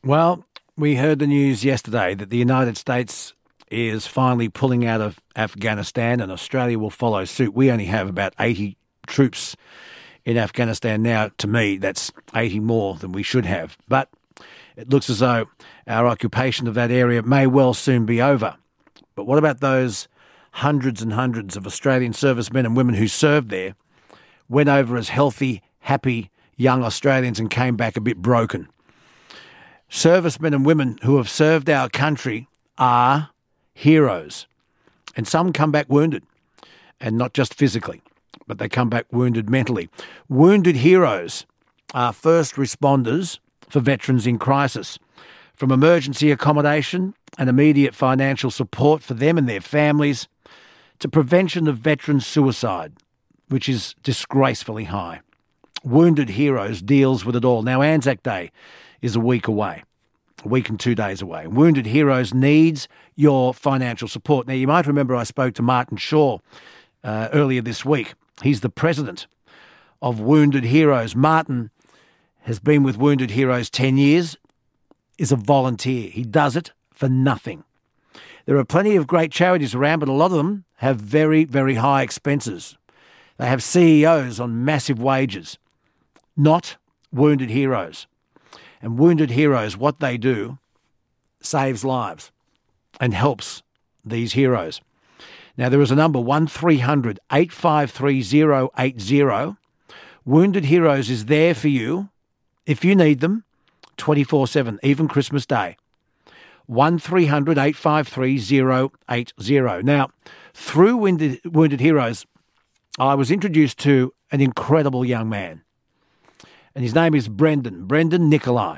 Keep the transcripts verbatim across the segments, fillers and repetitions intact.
Well, we heard the news yesterday that the United States is finally pulling out of Afghanistan and Australia will follow suit. We only have about eighty troops in Afghanistan now. To me, that's eighty more than we should have. But it looks as though our occupation of that area may well soon be over. But what about those hundreds and hundreds of Australian servicemen and women who served there, went over as healthy, happy young Australians and came back a bit broken? Servicemen and women who have served our country are heroes. And some come back wounded, and not just physically, but they come back wounded mentally. Wounded heroes are first responders for veterans in crisis, from emergency accommodation and immediate financial support for them and their families to prevention of veteran suicide, which is disgracefully high. Wounded Heroes deals with it all. Now, Anzac Day is a week away, a week and two days away. Wounded Heroes needs your financial support. Now, you might remember I spoke to Martin Shaw uh, earlier this week. He's the president of Wounded Heroes. Martin has been with Wounded Heroes ten years, is a volunteer. He does it for nothing. There are plenty of great charities around, but a lot of them have very, very high expenses. They have C E Os on massive wages. Not Wounded Heroes. And Wounded Heroes, what they do, saves lives and helps these heroes. Now, there is a number, one three hundred eight five three zero eight zero. Wounded Heroes is there for you if you need them twenty-four seven, even Christmas Day. one three hundred eight five three zero eight zero. Now, through Wounded, Wounded Heroes, I was introduced to an incredible young man. And his name is Brendan, Brendan Nicolai.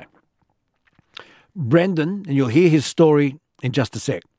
Brendan, and you'll hear his story in just a sec,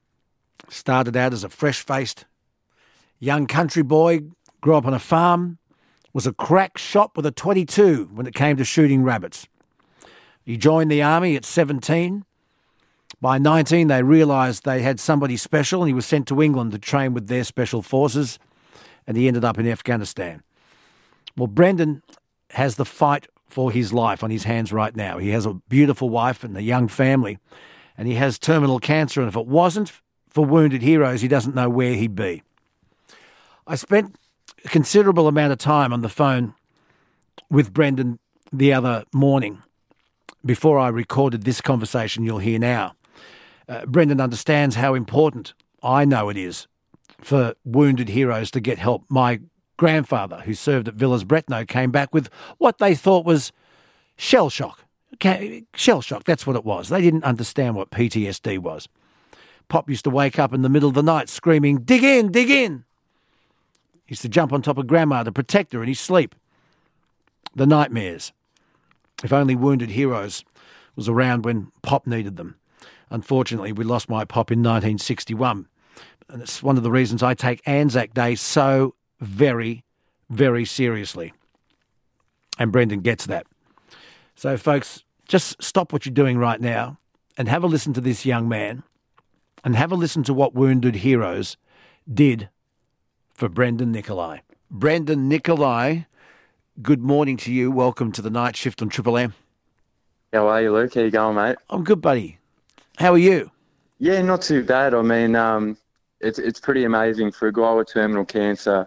started out as a fresh-faced young country boy, grew up on a farm, was a crack shot with a twenty-two when it came to shooting rabbits. He joined the army at seventeen. By nineteen, they realised they had somebody special, and he was sent to England to train with their special forces, and he ended up in Afghanistan. Well, Brendan has the fight for his life on his hands right now. He has a beautiful wife and a young family, and he has terminal cancer, and if it wasn't for Wounded Heroes, he doesn't know where he'd be. I spent a considerable amount of time on the phone with Brendan the other morning before I recorded this conversation you'll hear now. Uh, Brendan understands how important I know it is for Wounded Heroes to get help. My grandfather, who served at Villers-Bretonneux, came back with what they thought was shell shock. Okay, shell shock, that's what it was. They didn't understand what P T S D was. Pop used to wake up in the middle of the night screaming, "Dig in, dig in!" He used to jump on top of Grandma to protect her in his sleep. The nightmares. If only Wounded Heroes was around when Pop needed them. Unfortunately, we lost my Pop in nineteen sixty-one. And it's one of the reasons I take Anzac Day so very, very seriously. And Brendan gets that. So, folks, just stop what you're doing right now and have a listen to this young man and have a listen to what Wounded Heroes did for Brendan Nicolai. Brendan Nicolai, good morning to you. Welcome to the night shift on Triple M. How are you, Luke? How you going, mate? I'm good, buddy. How are you? Yeah, not too bad. I mean, um, it's it's pretty amazing for a guy with terminal cancer.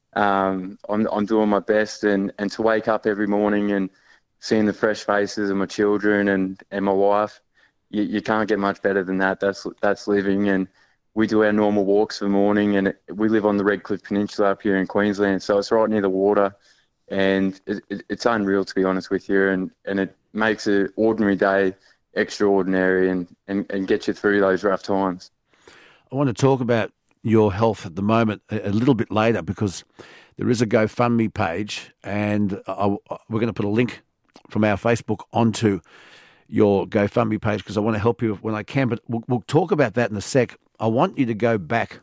Um, I'm I'm doing my best, and, and to wake up every morning and seeing the fresh faces of my children and, and my wife, you, you can't get much better than that. That's that's living. And we do our normal walks for the morning, and it, we live on the Redcliffe Peninsula up here in Queensland, so it's right near the water, and it, it, it's unreal, to be honest with you, and, and it makes an ordinary day extraordinary and, and, and get you through those rough times. I want to talk about your health at the moment a, a little bit later, because there is a GoFundMe page, and I, we're going to put a link from our Facebook onto your GoFundMe page because I want to help you when I can. But we'll, we'll talk about that in a sec. I want you to go back,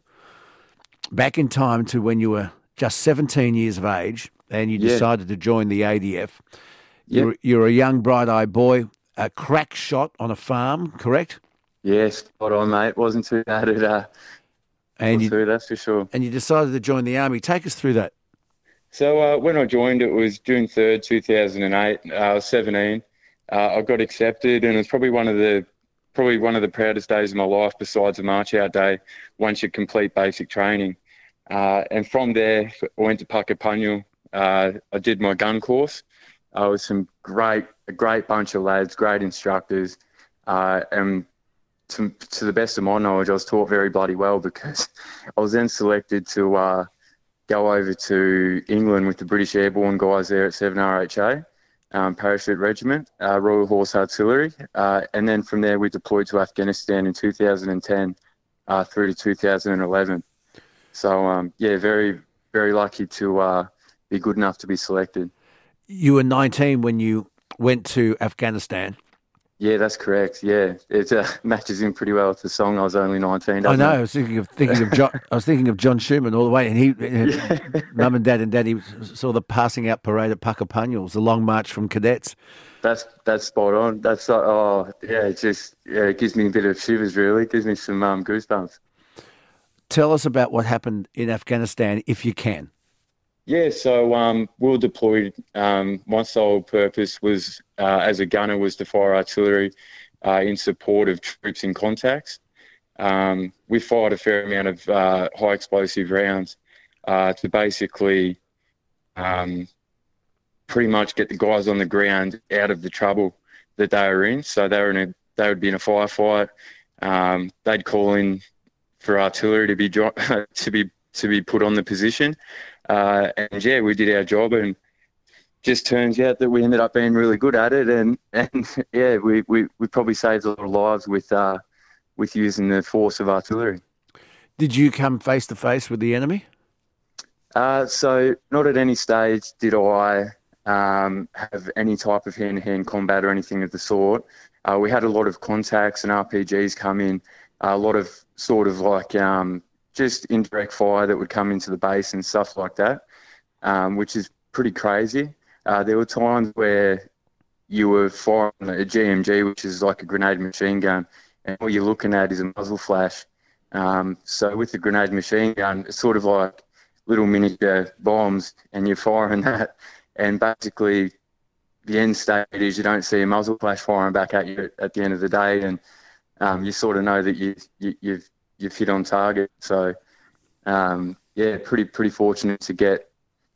back in time to when you were just seventeen years of age and you Yeah. decided to join the A D F. Yep. You're, you're a young, bright-eyed boy, a crack shot on a farm, correct? Yes, spot on, mate. Wasn't too bad at uh, And you, through, that's for sure. and you decided to join the army. Take us through that. So uh, when I joined, it was June third, two thousand eight. Uh, I was seventeen. uh, I got accepted, and it's probably one of the probably one of the proudest days of my life, besides a march out day, once you complete basic training. Uh, and from there, I went to Puckapunyal. Uh, I did my gun course uh, with some great, a great bunch of lads, great instructors. Uh, and to, to the best of my knowledge, I was taught very bloody well, because I was then selected to uh, go over to England with the British Airborne guys there at seven R H A. Um, Parachute Regiment, uh, Royal Horse Artillery, uh, and then from there we deployed to Afghanistan in two thousand ten uh, through to two thousand eleven. So um, yeah, very very lucky to uh, be good enough to be selected. You were nineteen when you went to Afghanistan. Yeah, that's correct. Yeah, it uh, matches in pretty well with the song. I was only nineteen. I know. It? I was thinking of thinking of John. I was thinking of John Schumann all the way, and he, Yeah. Mum and Dad and Daddy saw the passing out parade at Puckapunyal, the long march from cadets. That's that's spot on. That's uh, oh yeah, it just yeah, it gives me a bit of shivers. Really, it gives me some um, goosebumps. Tell us about what happened in Afghanistan, if you can. Yeah, so um, we were deployed. Um, my sole purpose was, uh, as a gunner, was to fire artillery uh, in support of troops in contacts. Um, we fired a fair amount of uh, high explosive rounds uh, to basically um, pretty much get the guys on the ground out of the trouble that they were in. So they were in a, they would be in a firefight. Um, they'd call in for artillery to be to be to be put on the position. Uh, and yeah, we did our job, and just turns out that we ended up being really good at it. And, and yeah, we, we, we probably saved a lot of lives with uh, with using the force of artillery. Did you come face to face with the enemy? Uh, so not at any stage did I um, have any type of hand-to-hand combat or anything of the sort. Uh, we had a lot of contacts and R P Gs come in, a lot of sort of like um, just indirect fire that would come into the base and stuff like that, um, which is pretty crazy. Uh, there were times where you were firing a G M G, which is like a grenade machine gun, and all you're looking at is a muzzle flash. Um, so with the grenade machine gun, it's sort of like little miniature bombs, and you're firing that, and basically the end state is you don't see a muzzle flash firing back at you at the end of the day, and um, you sort of know that you, you, you've you've hit on target. So um, yeah, pretty pretty fortunate to get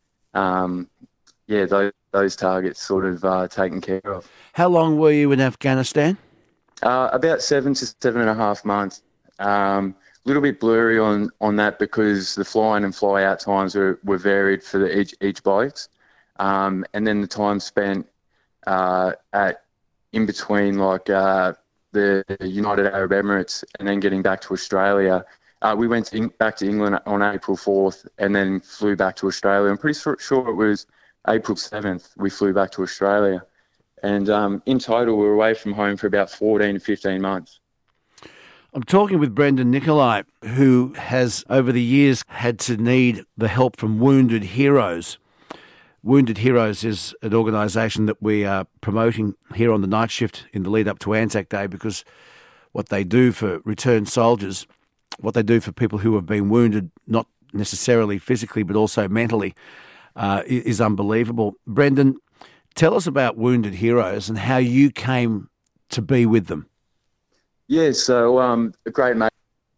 um, yeah those those targets sort of uh, taken care of. How long were you in Afghanistan? Uh, about seven to seven and a half months. Um, a little bit blurry on, on that because the fly-in and fly-out times were, were varied for the, each each blokes. Um, and then the time spent uh, at in between like uh, the United Arab Emirates and then getting back to Australia. Uh, we went to in, back to England on April fourth and then flew back to Australia. I'm pretty sure it was April seventh we flew back to Australia. And um, in total, we were away from home for about fourteen to fifteen months. I'm talking with Brendan Nicolai, who has over the years had to need the help from Wounded Heroes. Wounded Heroes is an organisation that we are promoting here on the night shift in the lead up to Anzac Day, because what they do for returned soldiers, what they do for people who have been wounded, not necessarily physically but also mentally, uh, is unbelievable. Brendan, tell us about Wounded Heroes and how you came to be with them. Yeah, so um, a great mate,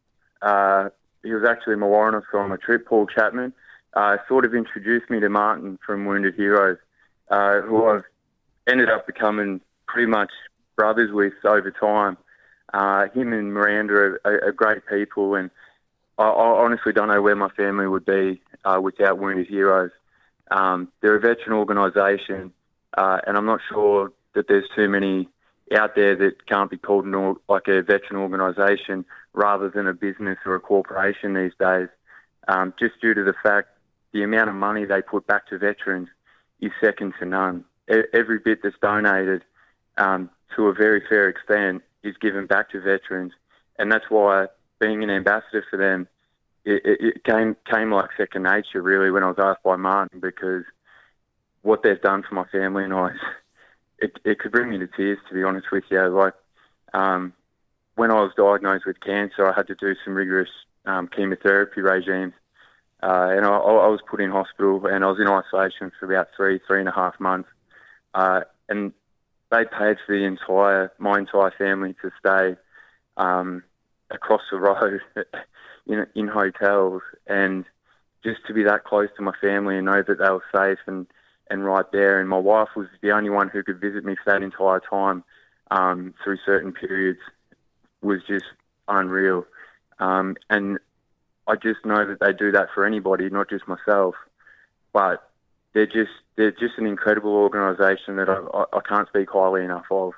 uh, he was actually my warrant officer on my trip, Paul Chapman, uh, sort of introduced me to Martin from Wounded Heroes, uh, who I've ended up becoming pretty much brothers with over time. Uh, him and Miranda are, are, are great people, and I, I honestly don't know where my family would be uh, without Wounded Heroes. Um, they're a veteran organisation, uh, and I'm not sure that there's too many out there that can't be called an, like a veteran organisation rather than a business or a corporation these days, um, just due to the fact the amount of money they put back to veterans is second to none. E- every bit that's donated, um, to a very fair extent, is given back to veterans, and that's why being an ambassador for them, it, it, it came came like second nature really when I was asked by Martin, because what they've done for my family and I, it, it could bring me to tears, to be honest with you. Like, um, when I was diagnosed with cancer, I had to do some rigorous um, chemotherapy regimes, uh, and I, I was put in hospital, and I was in isolation for about three, three and a half months. Uh, and they paid for the entire, my entire family to stay um, across the road in, in hotels, and just to be that close to my family and know that they were safe and, and right there. And my wife was the only one who could visit me for that entire time um, through certain periods, was just unreal. Um, and I just know that they do that for anybody, not just myself. But they're just they're just an incredible organisation that I, I, I can't speak highly enough of.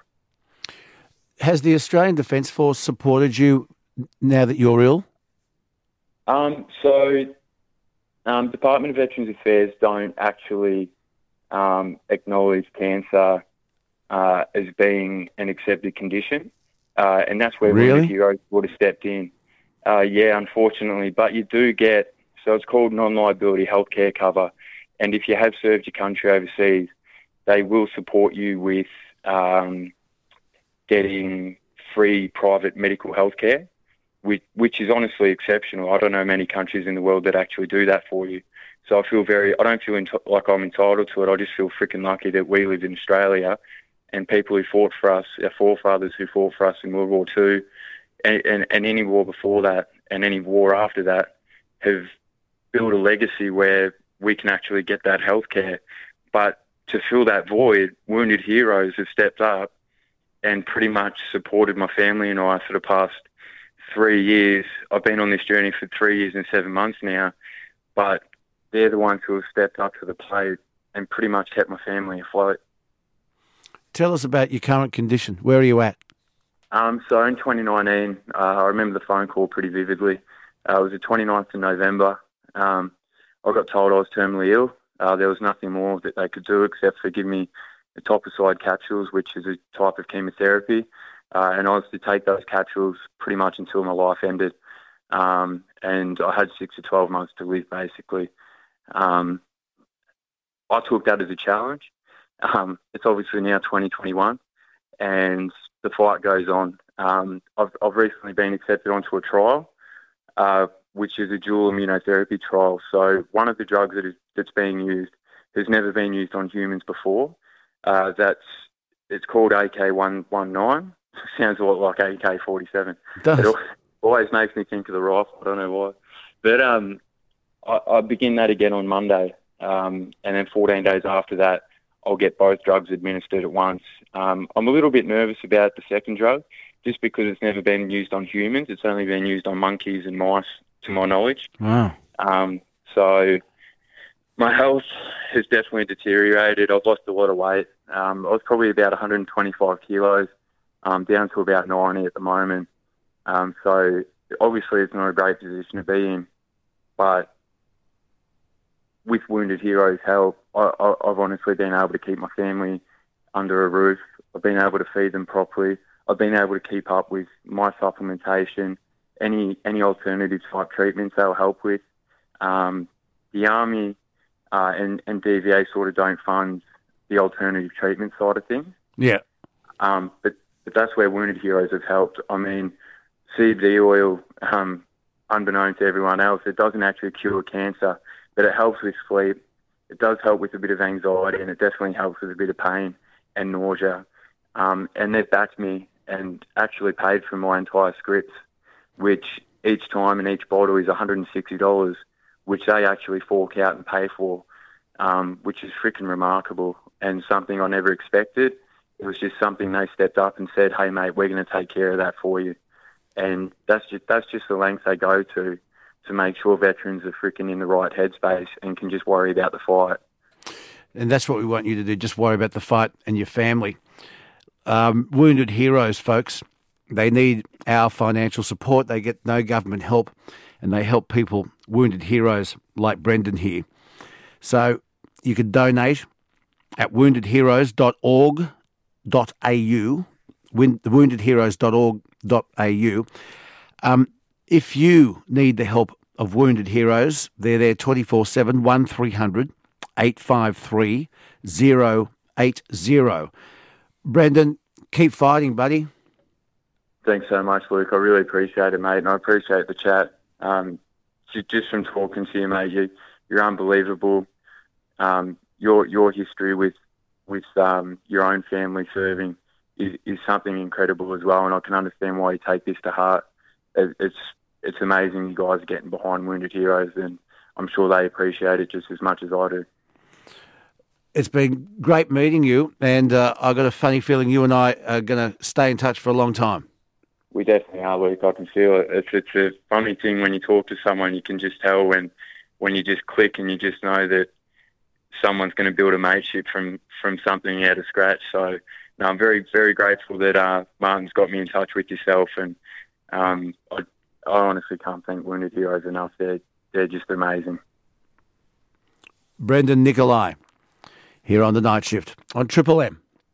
Has the Australian Defence Force supported you now that you're ill? Um, so, um, Department of Veterans Affairs don't actually um, acknowledge cancer uh, as being an accepted condition, uh, and that's where Really? Wounded Heroes would have stepped in. Uh, yeah, unfortunately, but you do get, so it's called non-liability healthcare cover, and if you have served your country overseas, they will support you with um, getting free private medical healthcare, which, which is honestly exceptional. I don't know many countries in the world that actually do that for you. So I feel very, I don't feel ent- like I'm entitled to it. I just feel freaking lucky that we live in Australia, and people who fought for us, our forefathers who fought for us in World War Two, and, and, and any war before that, and any war after that, have built a legacy where we can actually get that healthcare. But to fill that void, Wounded Heroes have stepped up and pretty much supported my family and I for the past three years. I've been on this journey for three years and seven months now, but they're the ones who have stepped up to the plate and pretty much kept my family afloat. Tell us about your current condition. Where are you at? Um, so in twenty nineteen, uh, I remember the phone call pretty vividly. Uh, it was the twenty-ninth of November. Um, I got told I was terminally ill. Uh, there was nothing more that they could do except for give me the etoposide capsules, which is a type of chemotherapy. Uh, and I was to take those capsules pretty much until my life ended. Um, and I had six to twelve months to live, basically. Um, I took that as a challenge. Um, it's obviously now twenty twenty-one, and the fight goes on. Um, I've, I've recently been accepted onto a trial, uh, which is a dual immunotherapy trial. So one of the drugs that is, that's being used has never been used on humans before. Uh, that's it's called A K one nineteen. Sounds a lot like A K forty-seven. It does. It always makes me think of the rifle. I don't know why. But um, I, I begin that again on Monday, um, and then fourteen days after that, I'll get both drugs administered at once. Um, I'm a little bit nervous about the second drug, just because it's never been used on humans. It's only been used on monkeys and mice, to my knowledge. Wow. Um, so my health has definitely deteriorated. I've lost a lot of weight. Um, I was probably about one hundred twenty-five kilos, um, down to about ninety at the moment. Um, so obviously it's not a great position to be in, but with Wounded Heroes' help, I, I, I've honestly been able to keep my family under a roof. I've been able to feed them properly. I've been able to keep up with my supplementation, any any alternative type treatments they'll help with. Um, the Army uh, and, and D V A sort of don't fund the alternative treatment side of things. Yeah. Um, but, but that's where Wounded Heroes have helped. I mean, C B D oil, um, unbeknown to everyone else, it doesn't actually cure cancer, but it helps with sleep. It does help with a bit of anxiety, and it definitely helps with a bit of pain and nausea. Um, and they've backed me and actually paid for my entire scripts, which each time and each bottle is one hundred sixty dollars, which they actually fork out and pay for, um, which is freaking remarkable and something I never expected. It was just something they stepped up and said, hey, mate, we're going to take care of that for you. And that's just, that's just the length they go to to make sure veterans are freaking in the right headspace and can just worry about the fight. And that's what we want you to do, just worry about the fight and your family. Um, Wounded Heroes, folks, they need our financial support. They get no government help, and they help people, wounded heroes like Brendan here. So you can donate at wounded heroes dot org dot a u, wounded heroes dot org dot a u. Um, if you need the help of Wounded Heroes, they're there twenty-four seven, one three hundred, eight five three, zero eight zero. Brendan, keep fighting, buddy. Thanks so much, Luke. I really appreciate it, mate, and I appreciate the chat. Um, just from talking to you, mate, you, you're unbelievable. Um, your your history with with um, your own family serving is, is something incredible as well. And I can understand why you take this to heart. It, it's it's amazing you guys are getting behind Wounded Heroes, and I'm sure they appreciate it just as much as I do. It's been great meeting you, and uh, I've got a funny feeling you and I are going to stay in touch for a long time. We definitely are, Luke. I can feel it. It's, it's a funny thing when you talk to someone, you can just tell when, when you just click and you just know that someone's going to build a mateship from, from something out of scratch. So no, I'm very, very grateful that uh, Martin's got me in touch with yourself, and um, I, I honestly can't thank Wounded Heroes enough. They're, they're just amazing. Brendan Nicolai here on The Night Shift on Triple M.